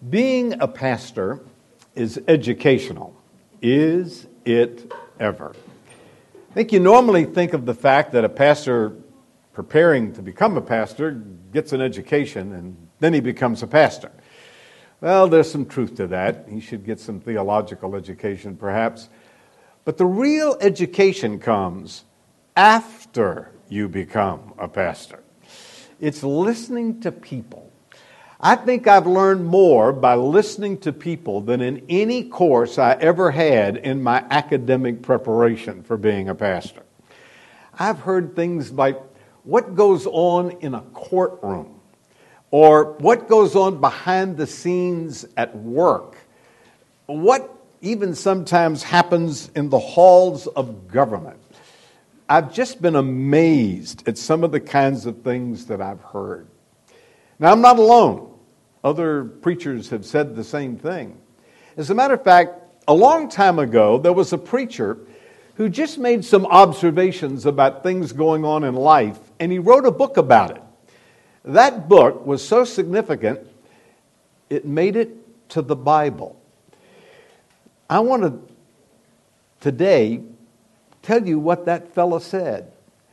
Being a pastor is educational. Is it ever? I think you normally think of the fact that a pastor preparing to become a pastor gets an education and then he becomes a pastor. Well, there's some truth to that. He should get some theological education, perhaps. But the real education comes after you become a pastor. It's listening to people. I think I've learned more by listening to people than in any course I ever had in my academic preparation for being a pastor. I've heard things like what goes on in a courtroom, or what goes on behind the scenes at work, what even sometimes happens in the halls of government. I've just been amazed at some of the kinds of things that I've heard. Now, I'm not alone. Other preachers have said the same thing. As a matter of fact, a long time ago, there was a preacher who just made some observations about things going on in life, and he wrote a book about it. That book was so significant, it made it to the Bible. I want to today tell you what that fellow said.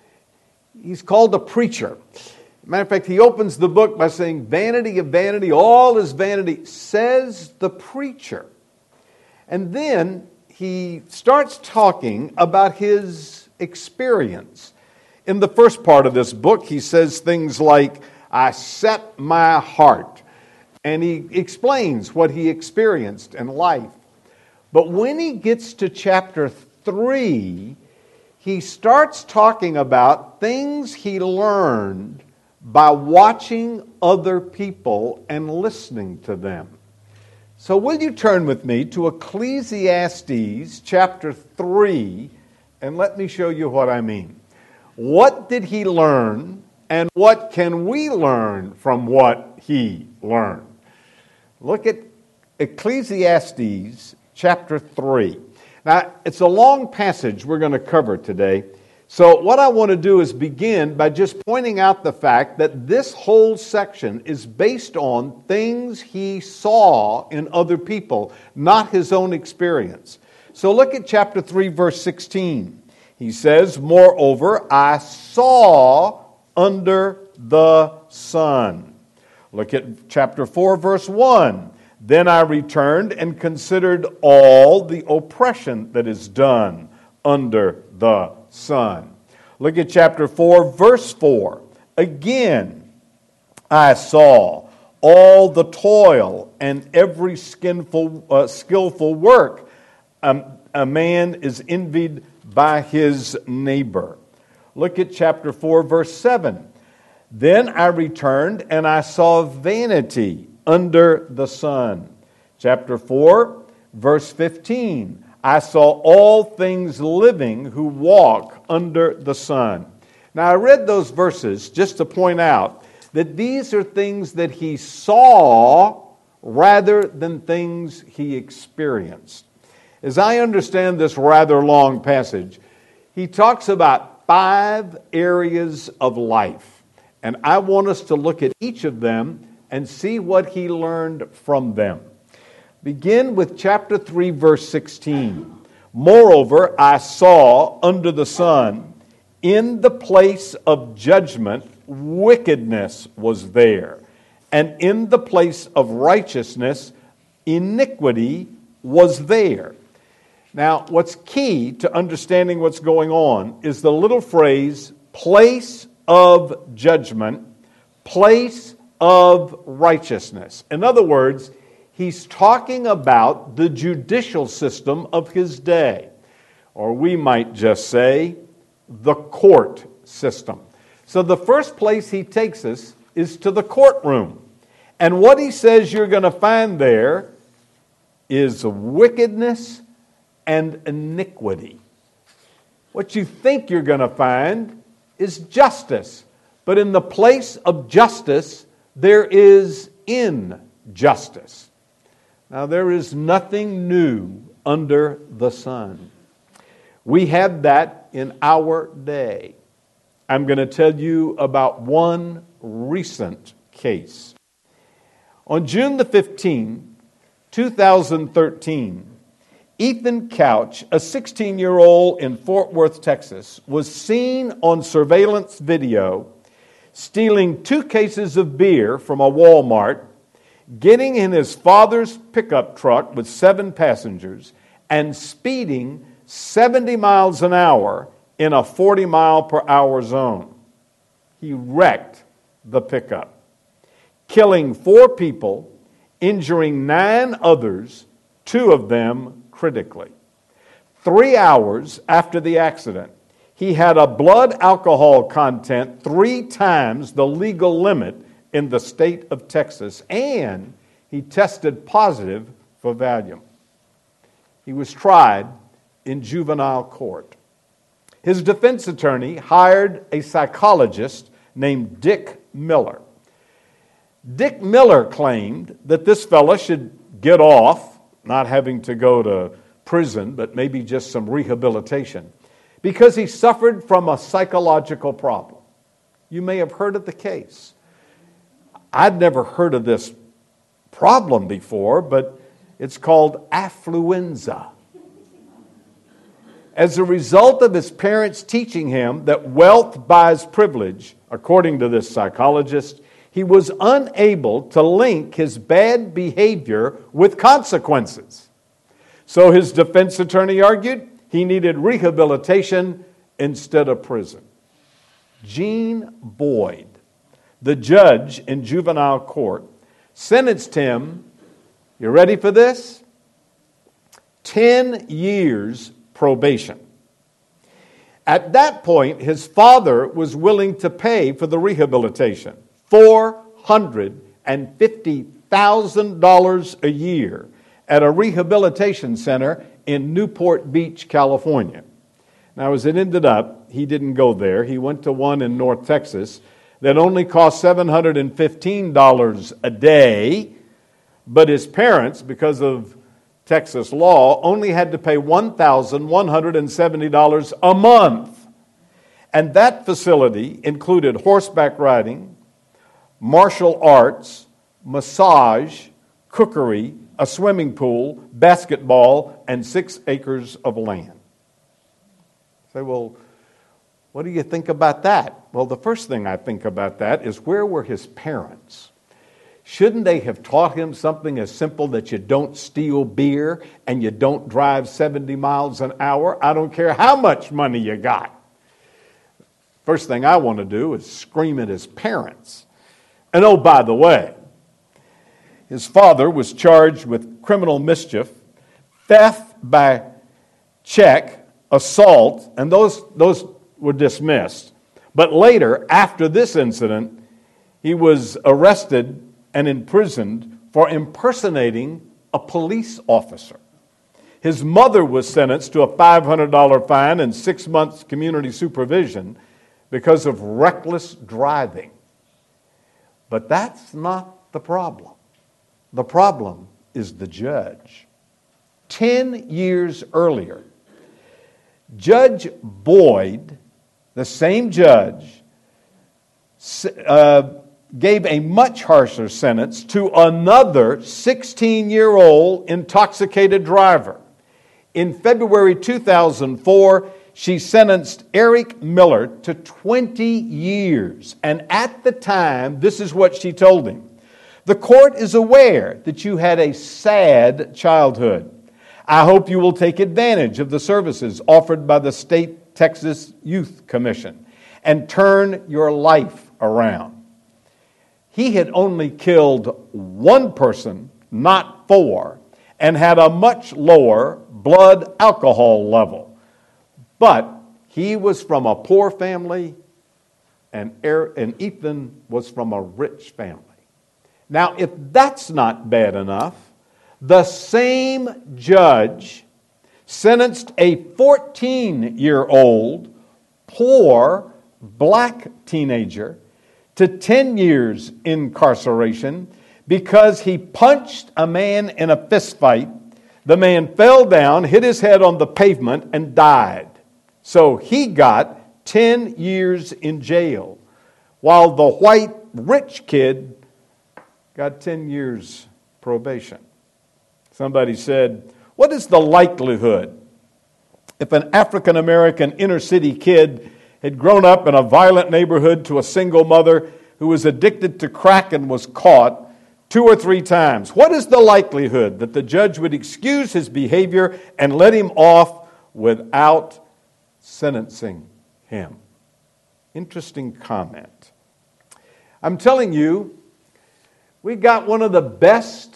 He's called a preacher. Matter of fact, he opens the book by saying, "Vanity of vanity, all is vanity, says the preacher." And then he starts talking about his experience. In the first part of this book, he says things like, "I set my heart." And he explains what he experienced in life. But when he gets to chapter 3, he starts talking about things he learned by watching other people and listening to them. So will you turn with me to Ecclesiastes chapter 3, and let me show you what I mean. What did he learn, and what can we learn from what he learned? Look at Ecclesiastes chapter 3. Now, it's a long passage we're going to cover today. So what I want to do is begin by just pointing out the fact that this whole section is based on things he saw in other people, not his own experience. So look at chapter 3, verse 16. He says, "Moreover, I saw under the sun." Look at chapter 4, verse 1. "Then I returned and considered all the oppression that is done under the sun." Look at chapter 4, verse 4. "Again, I saw all the toil and every skillful work. A man is envied by his neighbor." Look at chapter 4, verse 7. "Then I returned and I saw vanity under the sun." Chapter 4, verse 15. "I saw all things living who walk under the sun." Now, I read those verses just to point out that these are things that he saw rather than things he experienced. As I understand this rather long passage, he talks about 5 areas of life. And I want us to look at each of them and see what he learned from them. Begin with chapter 3, verse 16. "Moreover, I saw under the sun, in the place of judgment, wickedness was there, and in the place of righteousness, iniquity was there." Now, what's key to understanding what's going on is the little phrase, place of judgment, place of righteousness. In other words, he's talking about the judicial system of his day. Or we might just say, the court system. So the first place he takes us is to the courtroom. And what he says you're going to find there is wickedness and iniquity. What you think you're going to find is justice. But in the place of justice, there is injustice. Now, there is nothing new under the sun. We have that in our day. I'm going to tell you about one recent case. On June the 15th, 2013, Ethan Couch, a 16-year-old in Fort Worth, Texas, was seen on surveillance video stealing 2 cases of beer from a Walmart, getting in his father's pickup truck with 7 passengers, and speeding 70 miles an hour in a 40-mile-per-hour zone. He wrecked the pickup, killing 4 people, injuring 9 others, 2 of them critically. 3 hours after the accident, he had a blood alcohol content 3 times the legal limit in the state of Texas, and he tested positive for Valium. He was tried in juvenile court. His defense attorney hired a psychologist named Dick Miller. Dick Miller claimed that this fella should get off, not having to go to prison, but maybe just some rehabilitation, because he suffered from a psychological problem. You may have heard of the case. I'd never heard of this problem before, but it's called affluenza. As a result of his parents teaching him that wealth buys privilege, according to this psychologist, he was unable to link his bad behavior with consequences. So his defense attorney argued he needed rehabilitation instead of prison. Gene Boyd, the judge in juvenile court, sentenced him, you ready for this? 10 years probation. At that point, his father was willing to pay for the rehabilitation, $450,000 a year at a rehabilitation center in Newport Beach, California. Now, as it ended up, he didn't go there. He went to one in North Texas that only cost $715 a day, but his parents, because of Texas law, only had to pay $1,170 a month. And that facility included horseback riding, martial arts, massage, cookery, a swimming pool, basketball, and 6 acres of land. Say, well, what do you think about that? Well, the first thing I think about that is, where were his parents? Shouldn't they have taught him something as simple that you don't steal beer and you don't drive 70 miles an hour? I don't care how much money you got. First thing I want to do is scream at his parents. And oh, by the way, his father was charged with criminal mischief, theft by check, assault, and those were dismissed. But later, after this incident, he was arrested and imprisoned for impersonating a police officer. His mother was sentenced to a $500 fine and 6 months community supervision because of reckless driving. But that's not the problem. The problem is the judge. 10 years earlier, Judge Boyd, the same judge, gave a much harsher sentence to another 16-year-old intoxicated driver. In February 2004, she sentenced Eric Miller to 20 years. And at the time, this is what she told him: "The court is aware that you had a sad childhood. I hope you will take advantage of the services offered by the State Texas Youth Commission and turn your life around." He had only killed 1 person, not 4, and had a much lower blood alcohol level. But he was from a poor family, and Ethan was from a rich family. Now, if that's not bad enough, the same judge sentenced a 14-year-old poor black teenager to 10 years incarceration because he punched a man in a fist fight. The man fell down, hit his head on the pavement, and died. So he got 10 years in jail, while the white rich kid got 10 years probation. Somebody said, what is the likelihood if an African American inner city kid had grown up in a violent neighborhood to a single mother who was addicted to crack and was caught 2 or 3 times? What is the likelihood that the judge would excuse his behavior and let him off without sentencing him? Interesting comment. I'm telling you, we got one of the best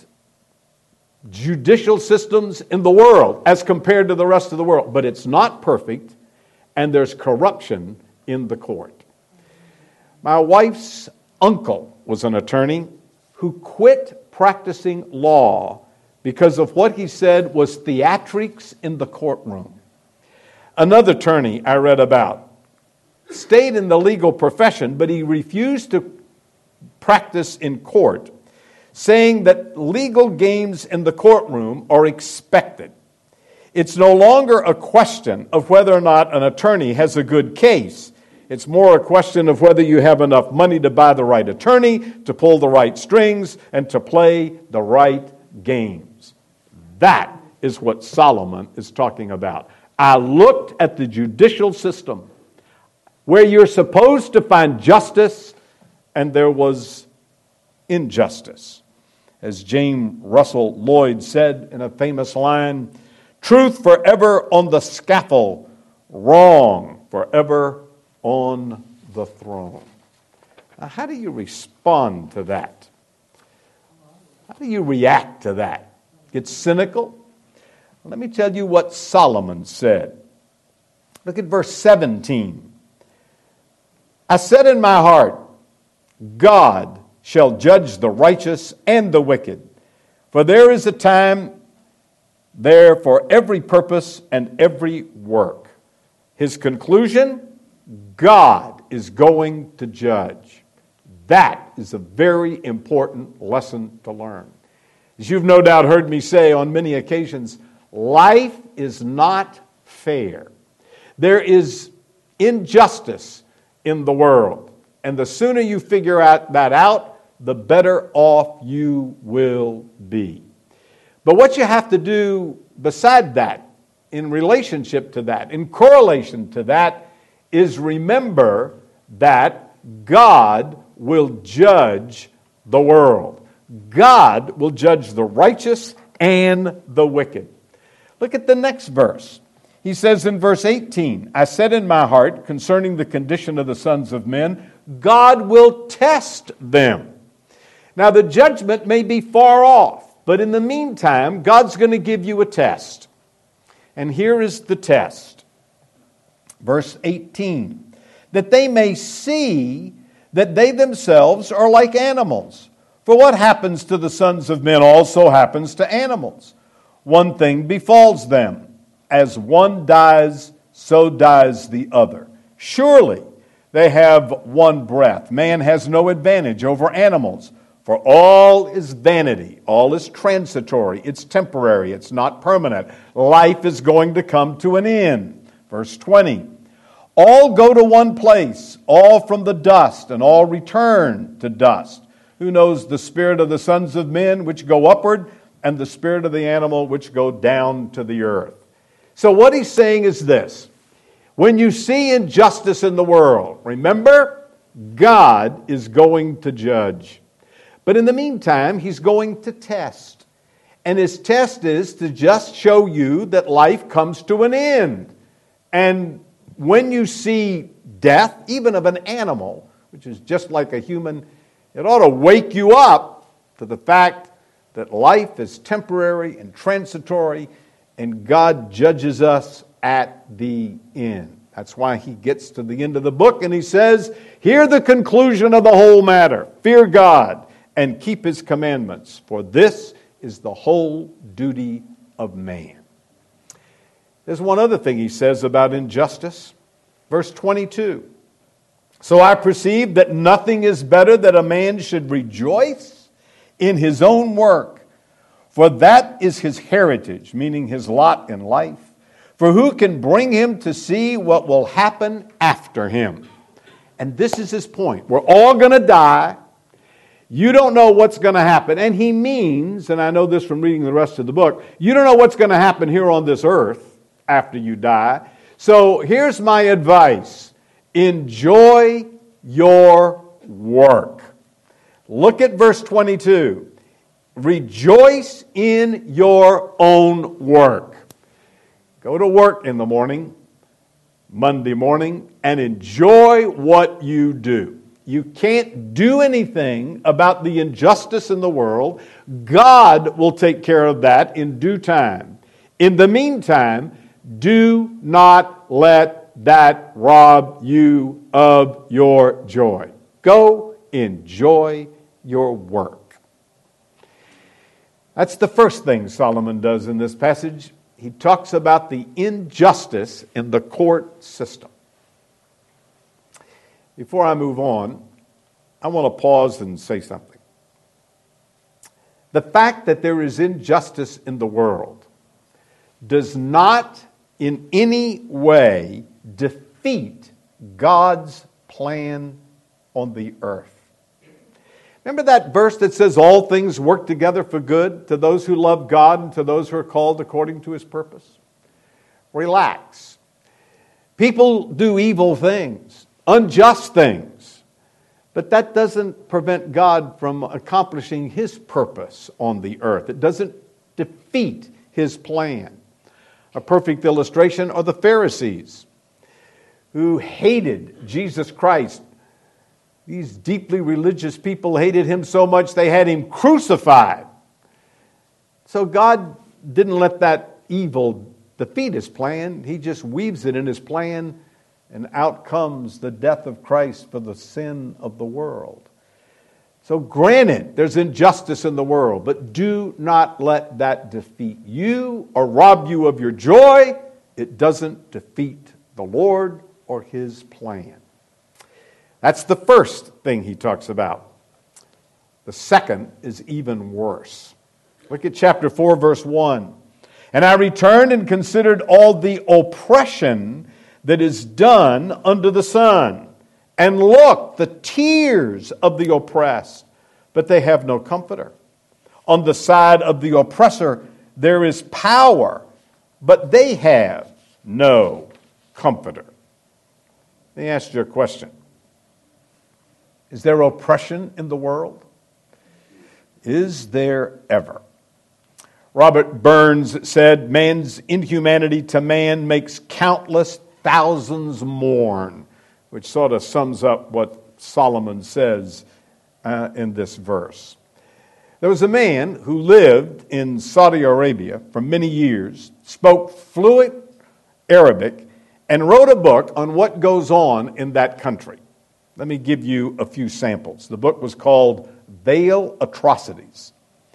judicial systems in the world as compared to the rest of the world. But it's not perfect, and there's corruption in the court. My wife's uncle was an attorney who quit practicing law because of what he said was theatrics in the courtroom. Another attorney I read about stayed in the legal profession, but he refused to practice in court, saying that legal games in the courtroom are expected. It's no longer a question of whether or not an attorney has a good case. It's more a question of whether you have enough money to buy the right attorney, to pull the right strings, and to play the right games. That is what Solomon is talking about. I looked at the judicial system where you're supposed to find justice, and there was injustice. As James Russell Lloyd said in a famous line, truth forever on the scaffold, wrong forever on the throne. Now, how do you respond to that? How do you react to that? Get cynical? Let me tell you what Solomon said. Look at verse 17. I said in my heart, God shall judge the righteous and the wicked. For there is a time there for every purpose and every work. His conclusion, God is going to judge. That is a very important lesson to learn. As you've no doubt heard me say on many occasions, life is not fair. There is injustice in the world. And the sooner you figure that out, the better off you will be. But what you have to do beside that, in relationship to that, in correlation to that, is remember that God will judge the world. God will judge the righteous and the wicked. Look at the next verse. He says in verse 18, I said in my heart concerning the condition of the sons of men, God will test them. Now, the judgment may be far off, but in the meantime, God's going to give you a test. And here is the test. Verse 18, that they may see that they themselves are like animals. For what happens to the sons of men also happens to animals. One thing befalls them. As one dies, so dies the other. Surely they have one breath. Man has no advantage over animals. For all is vanity, all is transitory, it's temporary, it's not permanent. Life is going to come to an end. Verse 20, all go to one place, all from the dust, and all return to dust. Who knows the spirit of the sons of men which go upward, and the spirit of the animal which go down to the earth? So what he's saying is this. When you see injustice in the world, remember, God is going to judge. But in the meantime, he's going to test. And his test is to just show you that life comes to an end. And when you see death, even of an animal, which is just like a human, it ought to wake you up to the fact that life is temporary and transitory, and God judges us at the end. That's why he gets to the end of the book and he says, hear the conclusion of the whole matter. Fear God and keep his commandments, for this is the whole duty of man. There's one other thing he says about injustice. Verse 22. So I perceive that nothing is better that a man should rejoice in his own work, for that is his heritage, meaning his lot in life. For who can bring him to see what will happen after him? And this is his point. We're all going to die. You don't know what's going to happen. And he means, and I know this from reading the rest of the book, you don't know what's going to happen here on this earth after you die. So here's my advice. Enjoy your work. Look at verse 22. Rejoice in your own work. Go to work in the morning, Monday morning, and enjoy what you do. You can't do anything about the injustice in the world. God will take care of that in due time. In the meantime, do not let that rob you of your joy. Go enjoy your work. That's the first thing Solomon does in this passage. He talks about the injustice in the court system. Before I move on, I want to pause and say something. The fact that there is injustice in the world does not in any way defeat God's plan on the earth. Remember that verse that says all things work together for good to those who love God and to those who are called according to his purpose? Relax. People do evil things, unjust things, but that doesn't prevent God from accomplishing his purpose on the earth. It doesn't defeat his plan. A perfect illustration are the Pharisees who hated Jesus Christ. These deeply religious people hated him so much they had him crucified. So God didn't let that evil defeat his plan. He just weaves it in his plan, and out comes the death of Christ for the sin of the world. So granted, there's injustice in the world, but do not let that defeat you or rob you of your joy. It doesn't defeat the Lord or his plan. That's the first thing he talks about. The second is even worse. Look at chapter 4, verse 1. And I returned and considered all the oppression that is done under the sun. And look, the tears of the oppressed, but they have no comforter. On the side of the oppressor there is power, but they have no comforter. Let me ask you a question. Is there oppression in the world? Is there ever? Robert Burns said, man's inhumanity to man makes countless thousands mourn, which sort of sums up what Solomon says in this verse. There was a man who lived in Saudi Arabia for many years, spoke fluent Arabic, and wrote a book on what goes on in that country. Let me give you a few samples. The book was called Veil Atrocities.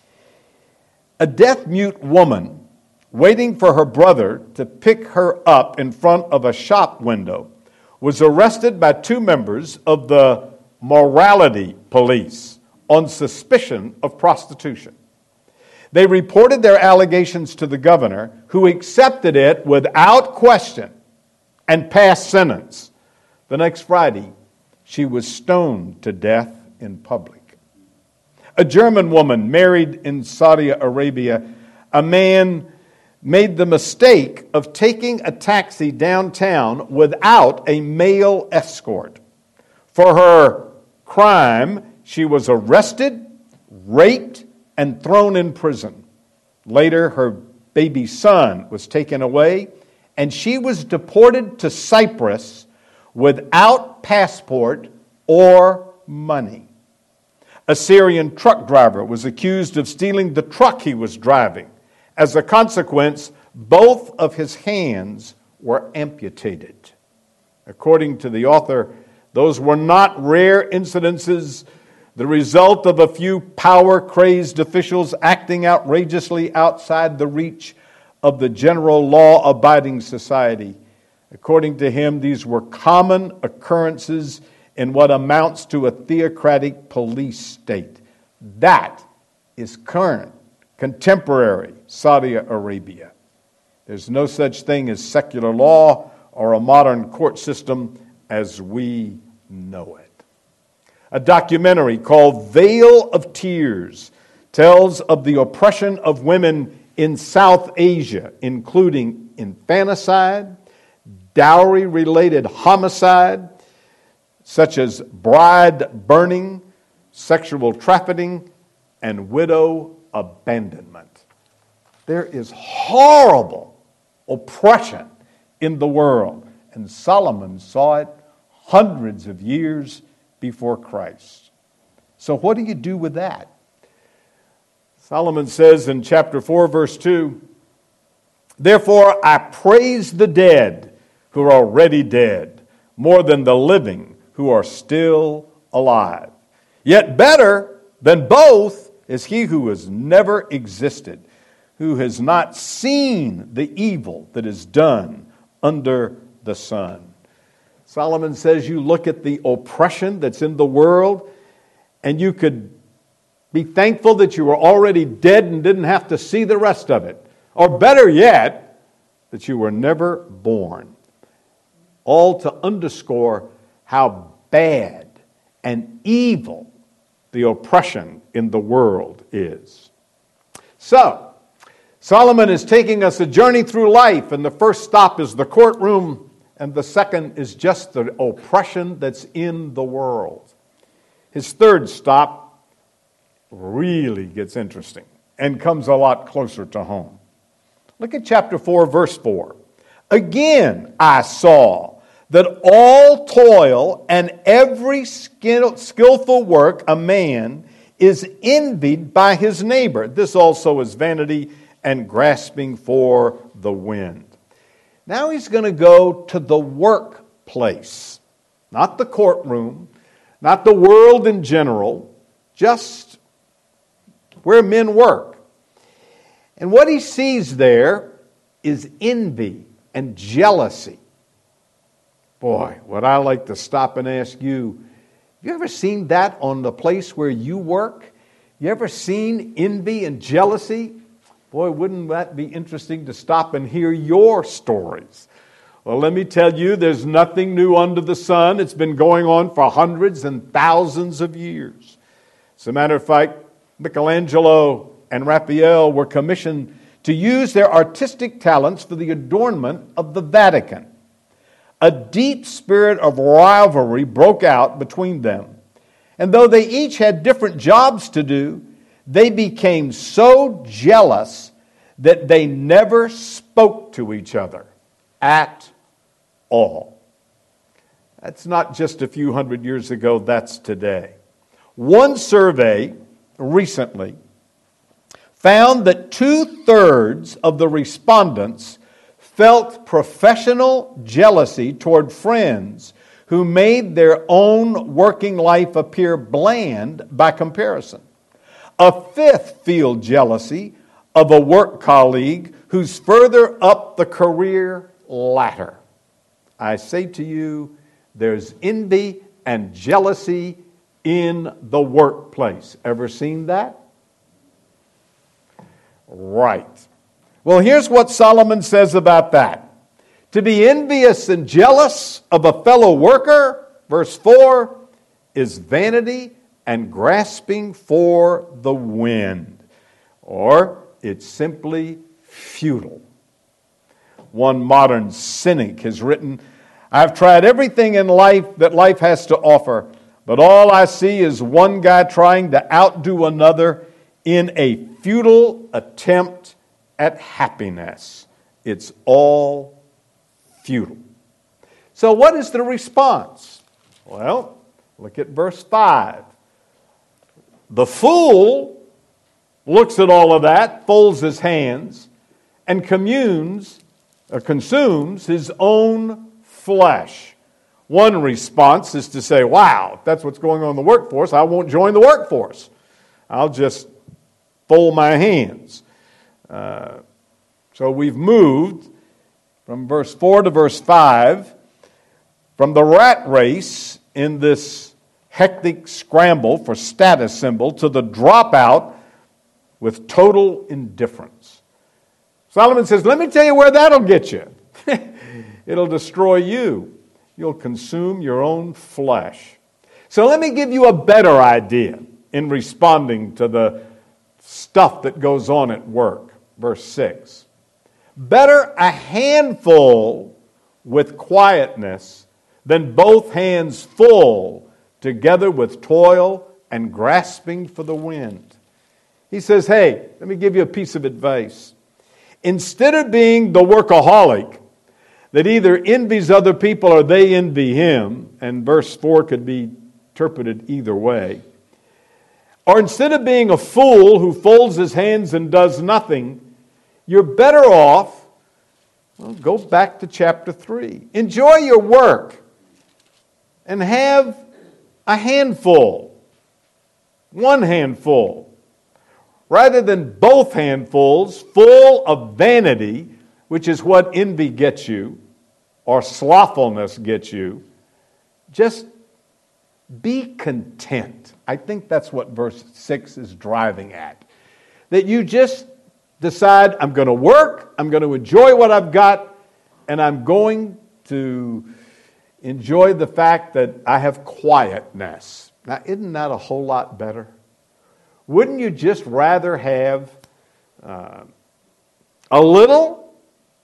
A deaf-mute woman waiting for her brother to pick her up in front of a shop window was arrested by two members of the morality police on suspicion of prostitution. They reported their allegations to the governor, who accepted it without question and passed sentence. The next Friday, she was stoned to death in public. A German woman married in Saudi Arabia, a man made the mistake of taking a taxi downtown without a male escort. For her crime, she was arrested, raped, and thrown in prison. Later, her baby son was taken away, and she was deported to Cyprus without passport or money. A Syrian truck driver was accused of stealing the truck he was driving. As a consequence, both of his hands were amputated. According to the author, those were not rare incidences, the result of a few power-crazed officials acting outrageously outside the reach of the general law-abiding society. According to him, these were common occurrences in what amounts to a theocratic police state. That is current, contemporary Saudi Arabia. There's no such thing as secular law or a modern court system as we know it. A documentary called Veil of Tears tells of the oppression of women in South Asia, including infanticide, dowry-related homicide, such as bride burning, sexual trafficking, and widow abandonment. There is horrible oppression in the world, and Solomon saw it hundreds of years before Christ. So what do you do with that? Solomon says in chapter 4, verse 2, "Therefore I praise the dead who are already dead, more than the living who are still alive. Yet better than both is he who has never existed, who has not seen the evil that is done under the sun." Solomon says you look at the oppression that's in the world, and you could be thankful that you were already dead and didn't have to see the rest of it. Or better yet, that you were never born. All to underscore how bad and evil the oppression in the world is. So, Solomon is taking us a journey through life, and the first stop is the courtroom, and the second is just the oppression that's in the world. His third stop really gets interesting and comes a lot closer to home. Look at chapter 4, verse 4. "Again I saw that all toil and every skillful work a man is envied by his neighbor. This also is vanity and grasping for the wind." Now he's going to go to the workplace, not the courtroom, not the world in general, just where men work. And what he sees there is envy and jealousy. Boy, would I like to stop and ask you, have you ever seen that on the place where you work? You ever seen envy and jealousy? Boy, wouldn't that be interesting to stop and hear your stories? Well, let me tell you, there's nothing new under the sun. It's been going on for hundreds and thousands of years. As a matter of fact, Michelangelo and Raphael were commissioned to use their artistic talents for the adornment of the Vatican. A deep spirit of rivalry broke out between them. And though they each had different jobs to do, they became so jealous that they never spoke to each other at all. That's not just a few hundred years ago, that's today. One survey recently found that 2/3 of the respondents felt professional jealousy toward friends who made their own working life appear bland by comparison. A fifth feel jealousy of a work colleague who's further up the career ladder. I say to you, there's envy and jealousy in the workplace. Ever seen that? Right. Well, here's what Solomon says about that. To be envious and jealous of a fellow worker, verse 4, is vanity and grasping for the wind. Or it's simply futile. One modern cynic has written, "I've tried everything in life that life has to offer, but all I see is one guy trying to outdo another in a futile attempt at happiness. It's all futile." So what is the response? Well, look at verse 5. The fool looks at all of that, folds his hands, and consumes his own flesh. One response is to say, wow, if that's what's going on in the workforce, I won't join the workforce. I'll just fold my hands. So we've moved from verse 4 to verse 5, from the rat race in this hectic scramble for status symbol to the dropout with total indifference. Solomon says, let me tell you where that'll get you. It'll destroy you. You'll consume your own flesh. So let me give you a better idea in responding to the stuff that goes on at work. Verse 6. Better a handful with quietness than both hands full together with toil and grasping for the wind. He says, hey, let me give you a piece of advice. Instead of being the workaholic that either envies other people or they envy him, and verse 4 could be interpreted either way, or instead of being a fool who folds his hands and does nothing, you're better off, well, go back to chapter 3. Enjoy your work and have a handful, one handful, rather than both handfuls full of vanity, which is what envy gets you, or slothfulness gets you. Just be content. I think that's what verse 6 is driving at. That you just decide, I'm going to work, I'm going to enjoy what I've got, and I'm going to enjoy the fact that I have quietness. Now, isn't that a whole lot better? Wouldn't you just rather have a little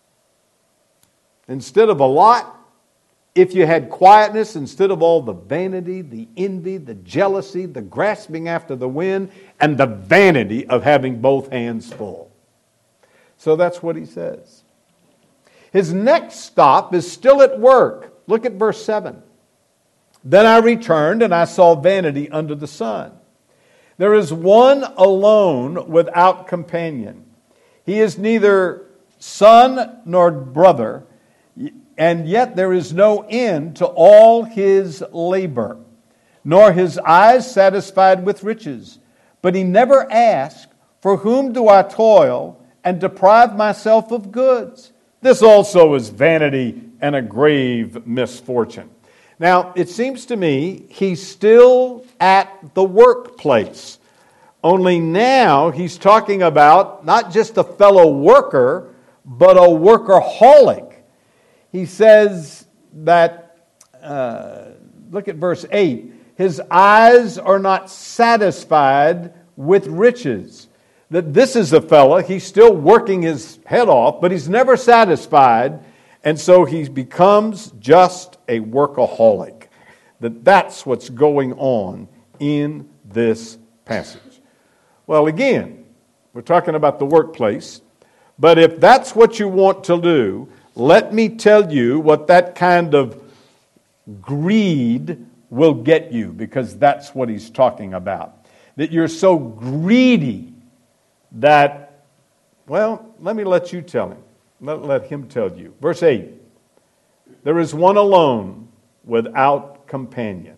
instead of a lot? If you had quietness instead of all the vanity, the envy, the jealousy, the grasping after the wind, and the vanity of having both hands full. So that's what he says. His next stop is still at work. Look at verse 7. Then I returned and I saw vanity under the sun. There is one alone without companion. He is neither son nor brother, and yet there is no end to all his labor, nor his eyes satisfied with riches. But he never asks, for whom do I toil and deprive myself of goods? This also is vanity and a grave misfortune. Now, it seems to me he's still at the workplace. Only now he's talking about not just a fellow worker, but a workaholic. He says that, look at verse 8, his eyes are not satisfied with riches. That this is a fella, he's still working his head off, but he's never satisfied, and so he becomes just a workaholic. That's what's going on in this passage. Well, again, we're talking about the workplace, but if that's what you want to do, let me tell you what that kind of greed will get you, because that's what he's talking about. That you're so greedy that, well, let me let you tell him. Let him tell you. Verse 8, there is one alone without companion.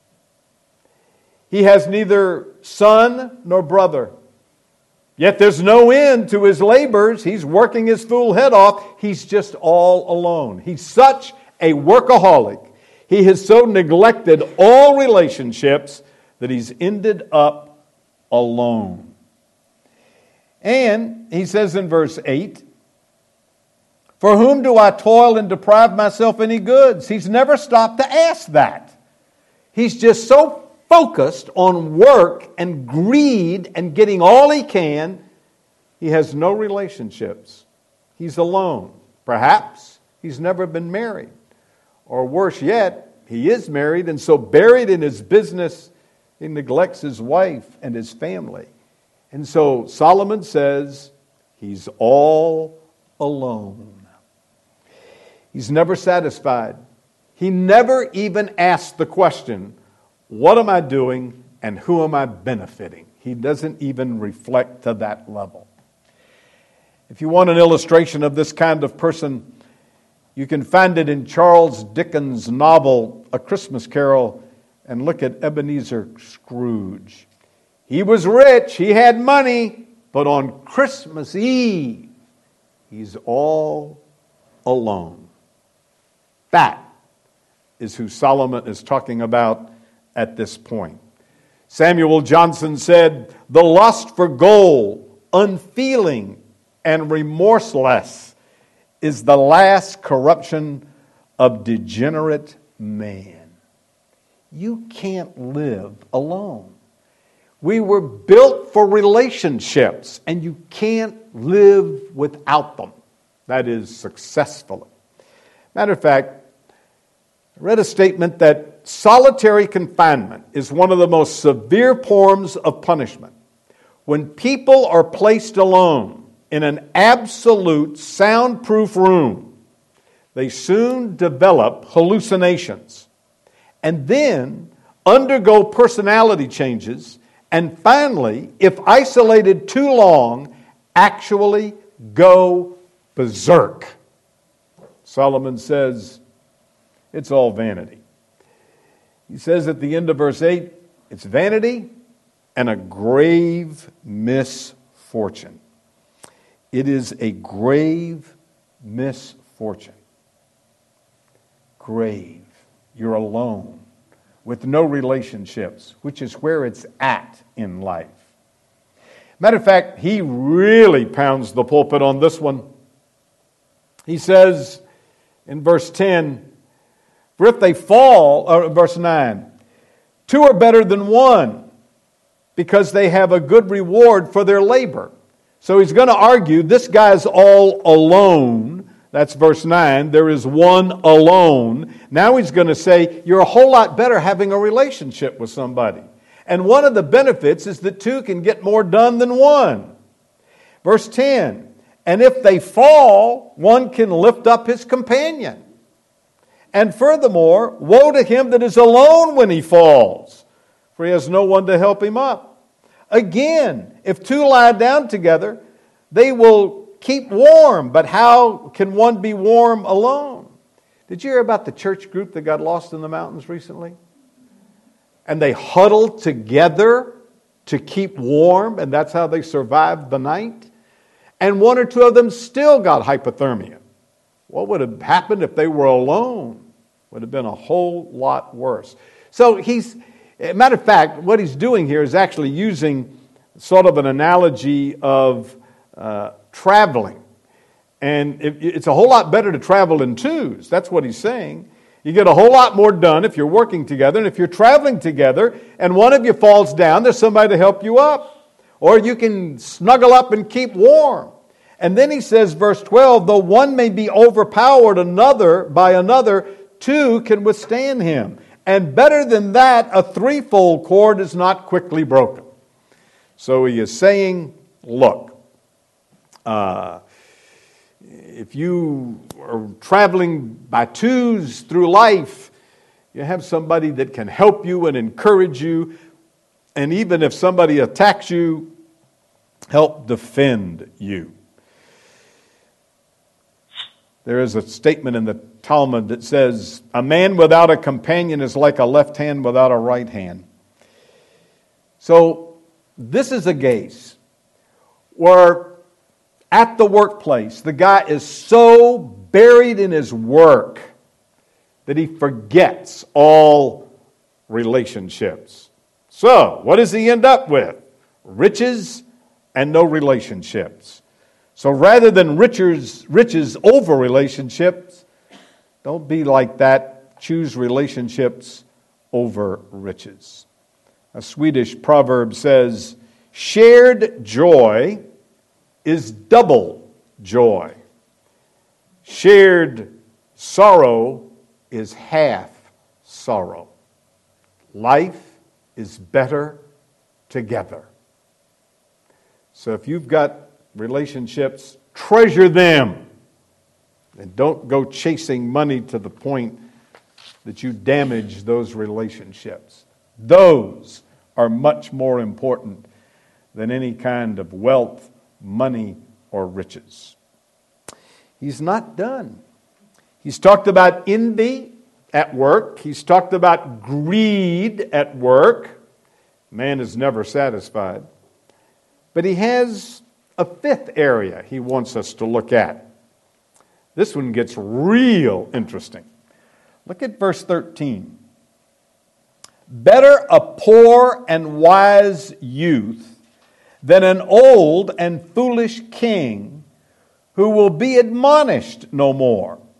He has neither son nor brother. Yet there's no end to his labors. He's working his fool head off. He's just all alone. He's such a workaholic. He has so neglected all relationships that he's ended up alone. And he says in verse 8, for whom do I toil and deprive myself any goods? He's never stopped to ask that. He's just so focused on work and greed and getting all he can, he has no relationships. He's alone. Perhaps he's never been married. Or worse yet, he is married and so buried in his business, he neglects his wife and his family. And so Solomon says he's all alone. He's never satisfied. He never even asked the question, what am I doing and who am I benefiting? He doesn't even reflect to that level. If you want an illustration of this kind of person, you can find it in Charles Dickens' novel, A Christmas Carol, and look at Ebenezer Scrooge. He was rich, he had money, but on Christmas Eve, he's all alone. That is who Solomon is talking about at this point. Samuel Johnson said, the lust for gold, unfeeling and remorseless, is the last corruption of degenerate man. You can't live alone. We were built for relationships, and you can't live without them. That is, successfully. Matter of fact, I read a statement that solitary confinement is one of the most severe forms of punishment. When people are placed alone in an absolute soundproof room, they soon develop hallucinations and then undergo personality changes, and finally, if isolated too long, actually go berserk. Solomon says it's all vanity. He says at the end of verse 8, it's vanity and a grave misfortune. It is a grave misfortune. Grave. You're alone with no relationships, which is where it's at in life. Matter of fact, he really pounds the pulpit on this one. He says in verse 10, for if they fall, or verse 9, two are better than one, because they have a good reward for their labor. So he's going to argue this guy's all alone. That's verse 9. There is one alone. Now he's going to say you're a whole lot better having a relationship with somebody. And one of the benefits is that two can get more done than one. Verse 10, and if they fall, one can lift up his companion. And furthermore, woe to him that is alone when he falls, for he has no one to help him up. Again, if two lie down together, they will keep warm. But how can one be warm alone? Did you hear about the church group that got lost in the mountains recently? And they huddled together to keep warm, and that's how they survived the night. And one or two of them still got hypothermia. What would have happened if they were alone? Would have been a whole lot worse. So matter of fact, what he's doing here is actually using sort of an analogy of traveling. And it's a whole lot better to travel in twos. That's what he's saying. You get a whole lot more done if you're working together. And if you're traveling together and one of you falls down, there's somebody to help you up. Or you can snuggle up and keep warm. And then he says, verse 12, though one may be overpowered by another, two can withstand him. And better than that, a threefold cord is not quickly broken. So he is saying, look, if you are traveling by twos through life, you have somebody that can help you and encourage you. And even if somebody attacks you, help defend you. There is a statement in the Talmud that says, a man without a companion is like a left hand without a right hand. So this is a case where at the workplace, the guy is so buried in his work that he forgets all relationships. So what does he end up with? Riches and no relationships. So rather than riches over relationships, don't be like that. Choose relationships over riches. A Swedish proverb says, shared joy is double joy. Shared sorrow is half sorrow. Life is better together. So if you've got relationships, treasure them. And don't go chasing money to the point that you damage those relationships. Those are much more important than any kind of wealth, money, or riches. He's not done. He's talked about envy at work. He's talked about greed at work. Man is never satisfied. But he has a fifth area he wants us to look at. This one gets real interesting. Look at verse 13. Better a poor and wise youth than an old and foolish king who will be admonished no more.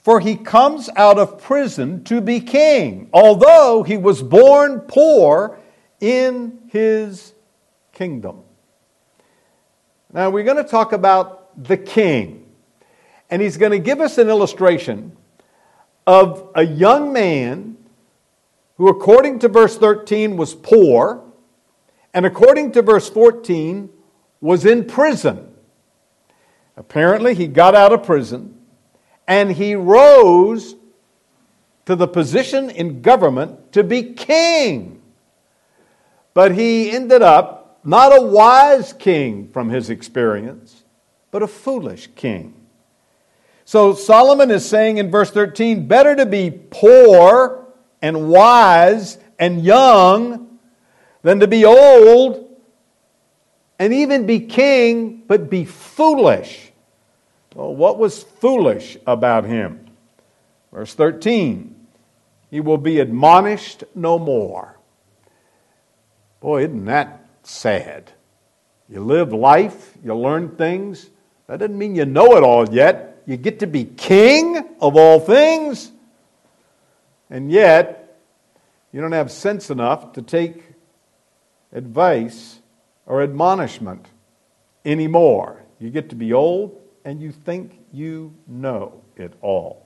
for he comes out of prison to be king, although he was born poor in his kingdom. Now we're going to talk about the king. And he's going to give us an illustration of a young man who, according to verse 13, was poor, and according to verse 14, was in prison. Apparently, he got out of prison, and he rose to the position in government to be king. But he ended up not a wise king from his experience, but a foolish king. So Solomon is saying in verse 13, better to be poor and wise and young than to be old and even be king, but be foolish. Well, what was foolish about him? Verse 13, he will be admonished no more. Boy, isn't that sad? You live life, you learn things. That doesn't mean you know it all yet. You get to be king of all things, and yet you don't have sense enough to take advice or admonishment anymore. You get to be old, and you think you know it all.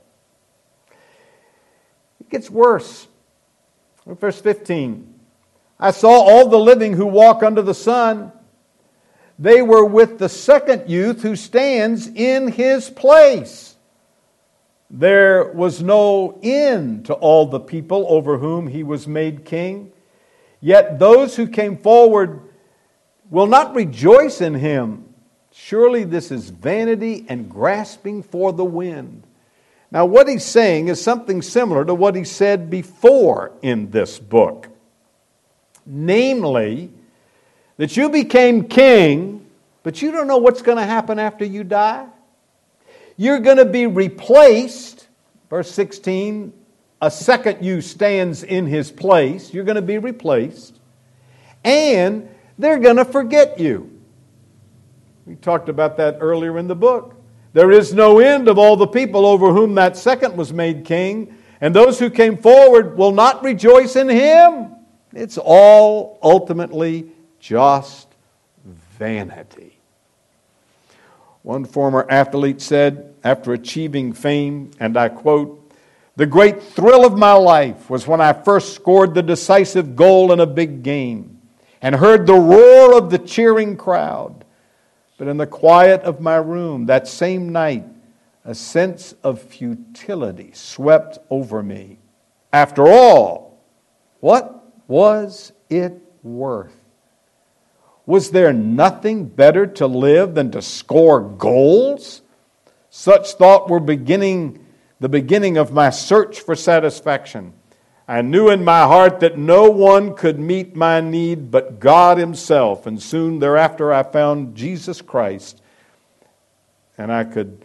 It gets worse. Verse 15, I saw all the living who walk under the sun. They were with the second youth who stands in his place. There was no end to all the people over whom he was made king. Yet those who came forward will not rejoice in him. Surely this is vanity and grasping for the wind. Now what he's saying is something similar to what he said before in this book. Namely, that you became king, but you don't know what's going to happen after you die. You're going to be replaced. Verse 16, a second you stands in his place. You're going to be replaced. And they're going to forget you. We talked about that earlier in the book. There is no end of all the people over whom that second was made king, and those who came forward will not rejoice in him. It's all ultimately just vanity. One former athlete said, after achieving fame, and I quote, "The great thrill of my life was when I first scored the decisive goal in a big game and heard the roar of the cheering crowd. But in the quiet of my room that same night, a sense of futility swept over me. After all, what was it worth? Was there nothing better to live than to score goals? Such thought were the beginning of my search for satisfaction. I knew in my heart that no one could meet my need but God himself, and soon thereafter I found Jesus Christ, and I found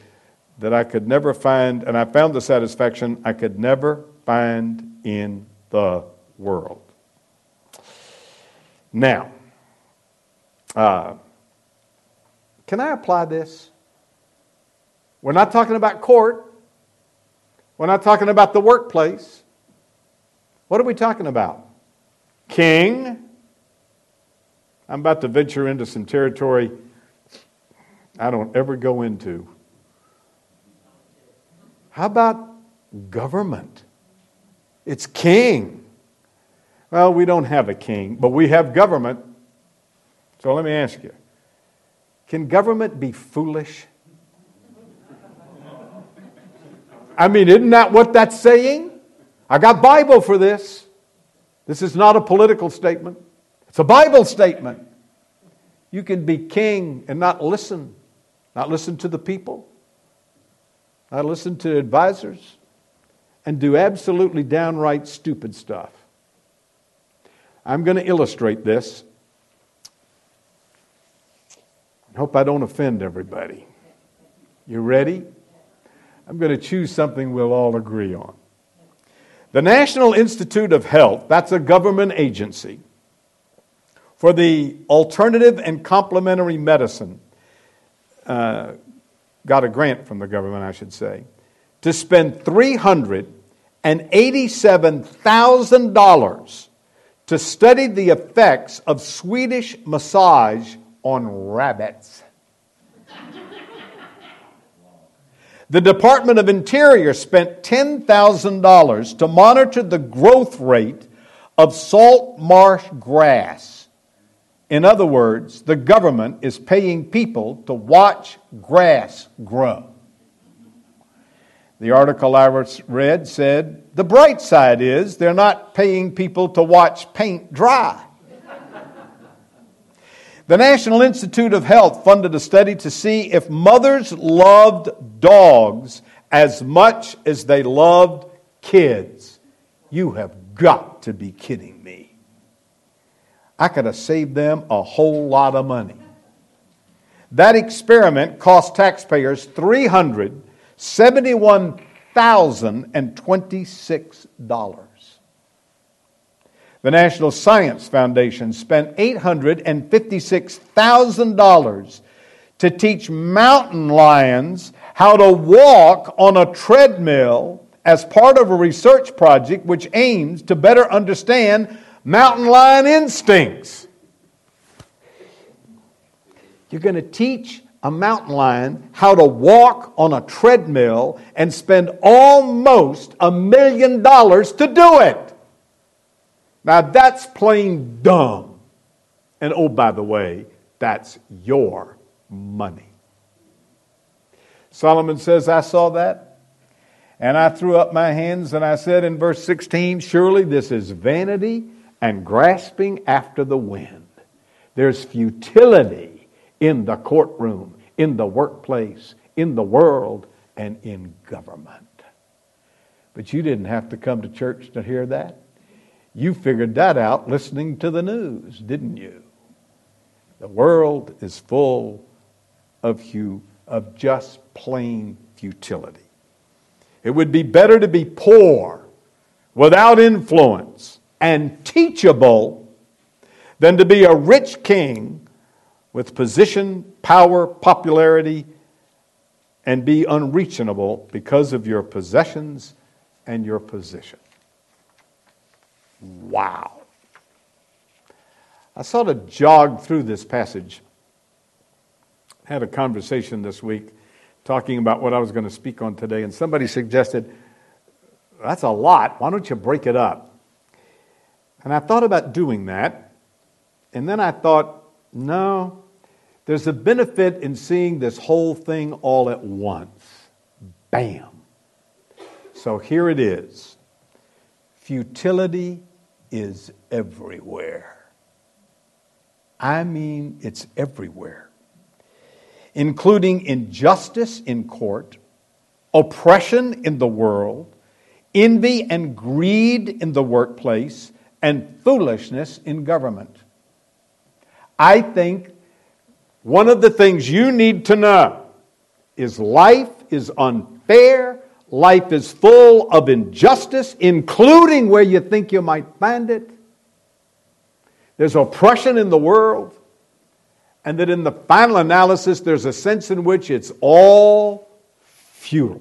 the satisfaction I could never find in the world." Now, can I apply this? We're not talking about court. We're not talking about the workplace. What are we talking about? King. I'm about to venture into some territory I don't ever go into. How about government? It's king. Well, we don't have a king, but we have government. So let me ask you, can government be foolish? I mean, isn't that what that's saying? I got Bible for this. This is not a political statement. It's a Bible statement. You can be king and not listen to the people, not listen to advisors, and do absolutely downright stupid stuff. I'm going to illustrate this. I hope I don't offend everybody. You ready? I'm going to choose something we'll all agree on. The National Institute of Health, that's a government agency for the alternative and complementary medicine, got a grant from the government, I should say, to spend $387,000 to study the effects of Swedish massage on rabbits. The Department of Interior spent $10,000 to monitor the growth rate of salt marsh grass. In other words, the government is paying people to watch grass grow. The article I read said, the bright side is they're not paying people to watch paint dry. The National Institute of Health funded a study to see if mothers loved dogs as much as they loved kids. You have got to be kidding me. I could have saved them a whole lot of money. That experiment cost taxpayers $371,026. The National Science Foundation spent $856,000 to teach mountain lions how to walk on a treadmill as part of a research project which aims to better understand mountain lion instincts. You're going to teach a mountain lion how to walk on a treadmill and spend almost $1 million to do it. Now that's plain dumb. And oh, by the way, that's your money. Solomon says, I saw that, and I threw up my hands, and I said in verse 16, surely this is vanity and grasping after the wind. There's futility in the courtroom, in the workplace, in the world, and in government. But you didn't have to come to church to hear that. You figured that out listening to the news, didn't you? The world is full of just plain futility. It would be better to be poor, without influence, and teachable than to be a rich king with position, power, popularity, and be unreachable because of your possessions and your position. Wow. I sort of jogged through this passage. Had a conversation this week talking about what I was going to speak on today, and somebody suggested, that's a lot. Why don't you break it up? And I thought about doing that, and then I thought, no, there's a benefit in seeing this whole thing all at once. Bam. So here it is. Futility is everywhere. I mean, it's everywhere. Including injustice in court, oppression in the world, envy and greed in the workplace, and foolishness in government. I think one of the things you need to know is life is unfair. Life is full of injustice, including where you think you might find it. There's oppression in the world. And that in the final analysis, there's a sense in which it's all futile.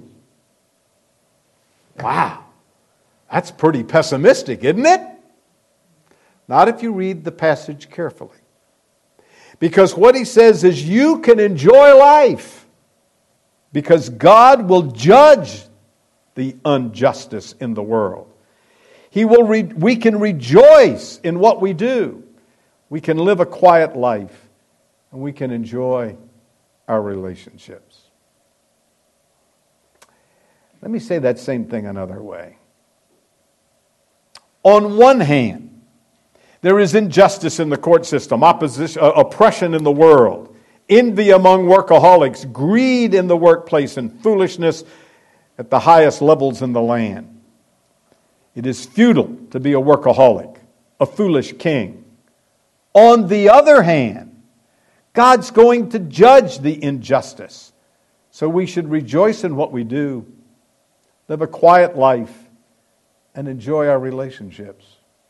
Wow. That's pretty pessimistic, isn't it? Not if you read the passage carefully. Because what he says is you can enjoy life because God will judge the injustice in the world. We can rejoice in what we do. We can live a quiet life, and we can enjoy our relationships. Let me say that same thing another way. On one hand, there is injustice in the court system, oppression in the world, envy among workaholics, greed in the workplace, and foolishness at the highest levels in the land. It is futile to be a workaholic, a foolish king. On the other hand, God's going to judge the injustice. So we should rejoice in what we do, live a quiet life, and enjoy our relationships.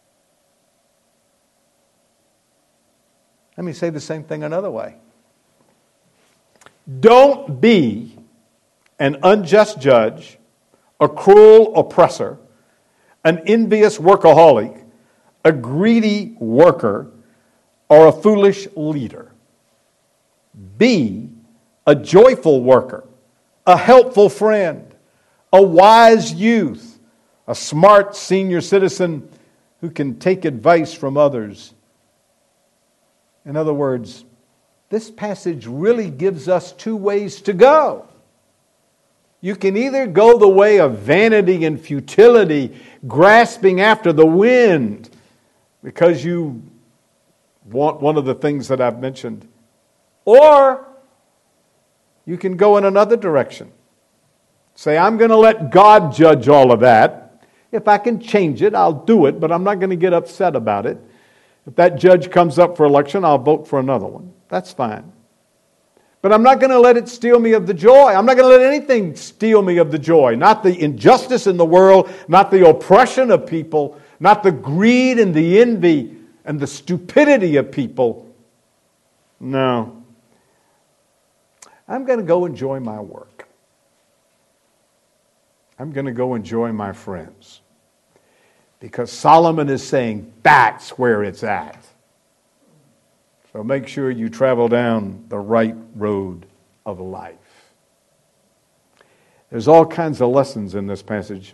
Let me say the same thing another way. Don't be an unjust judge a cruel oppressor, an envious workaholic, a greedy worker, or a foolish leader. Be a joyful worker, a helpful friend, a wise youth, a smart senior citizen who can take advice from others. In other words, this passage really gives us two ways to go. You can either go the way of vanity and futility, grasping after the wind because you want one of the things that I've mentioned, or you can go in another direction. Say, I'm going to let God judge all of that. If I can change it, I'll do it, but I'm not going to get upset about it. If that judge comes up for election, I'll vote for another one. That's fine. But I'm not going to let it steal me of the joy. I'm not going to let anything steal me of the joy. Not the injustice in the world, not the oppression of people, not the greed and the envy and the stupidity of people. No. I'm going to go enjoy my work. I'm going to go enjoy my friends. Because Solomon is saying that's where it's at. So make sure you travel down the right road of life. There's all kinds of lessons in this passage.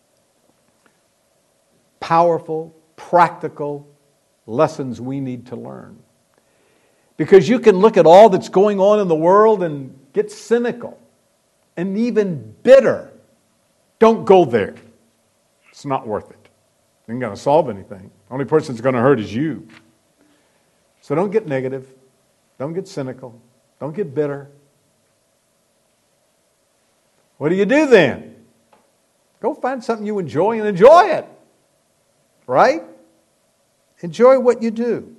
Powerful, practical lessons we need to learn. Because you can look at all that's going on in the world and get cynical and even bitter. Don't go there. It's not worth it. It ain't going to solve anything. The only person that's going to hurt is you. So don't get negative. Don't get cynical. Don't get bitter. What do you do then? Go find something you enjoy and enjoy it. Right? Enjoy what you do.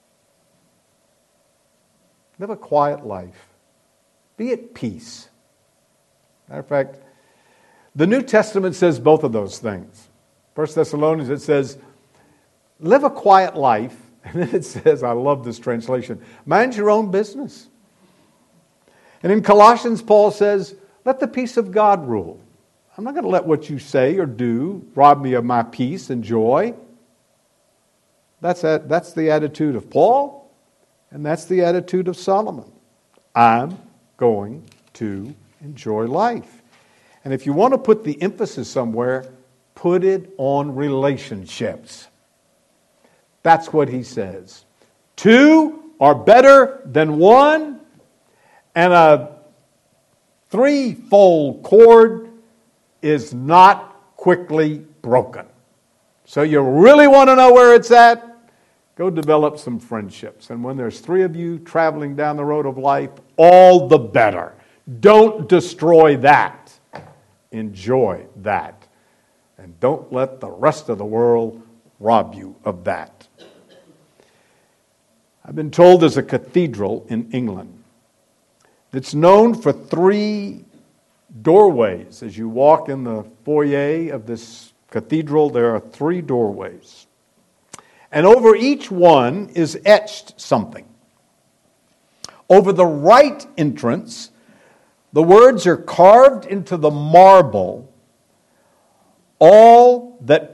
Live a quiet life. Be at peace. Matter of fact, the New Testament says both of those things. 1 Thessalonians, it says, live a quiet life. And then it says, I love this translation, mind your own business. And in Colossians, Paul says, let the peace of God rule. I'm not going to let what you say or do rob me of my peace and joy. That's the attitude of Paul, and that's the attitude of Solomon. I'm going to enjoy life. And if you want to put the emphasis somewhere, put it on relationships. That's what he says. Two are better than one, and a threefold cord is not quickly broken. So you really want to know where it's at? Go develop some friendships. And when there's three of you traveling down the road of life, all the better. Don't destroy that. Enjoy that. And don't let the rest of the world rob you of that. I've been told there's a cathedral in England that's known for 3 doorways. As you walk in the foyer of this cathedral, there are 3 doorways. And over each one is etched something. Over the right entrance, the words are carved into the marble, all that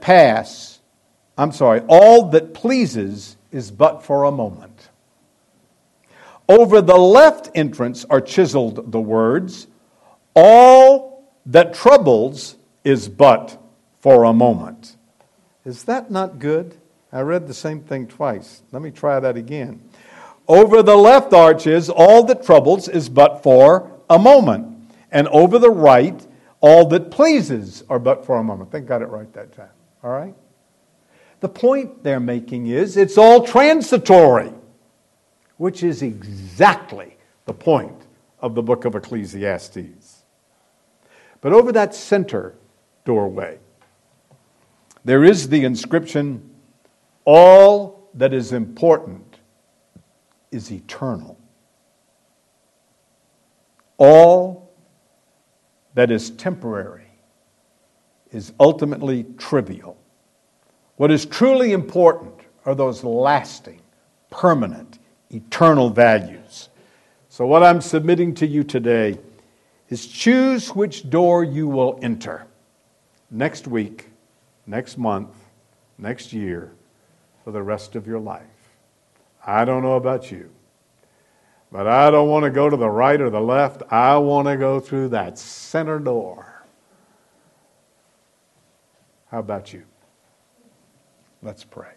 pleases is but for a moment. Over the left entrance are chiseled the words, all that troubles is but for a moment. Is that not good? I read the same thing twice. Let me try that again. Over the left arch is, all that troubles is but for a moment. And over the right, all that pleases are but for a moment. I think I got it right that time. All right? The point they're making is it's all transitory, which is exactly the point of the book of Ecclesiastes. But over that center doorway, there is the inscription, all that is important is eternal. All that is temporary is ultimately trivial. What is truly important are those lasting, permanent, eternal values. So what I'm submitting to you today is choose which door you will enter. next week, next month, next year, for the rest of your life. I don't know about you, but I don't want to go to the right or the left. I want to go through that center door. How about you? Let's pray.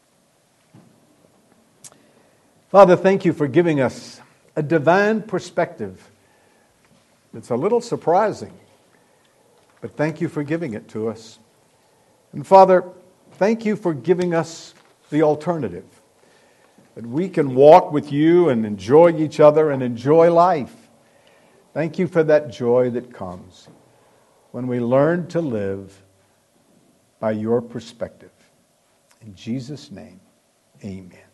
Father, thank you for giving us a divine perspective. It's a little surprising, but thank you for giving it to us. And Father, thank you for giving us the alternative, that we can walk with you and enjoy each other and enjoy life. Thank you for that joy that comes when we learn to live by your perspective. In Jesus' name, amen.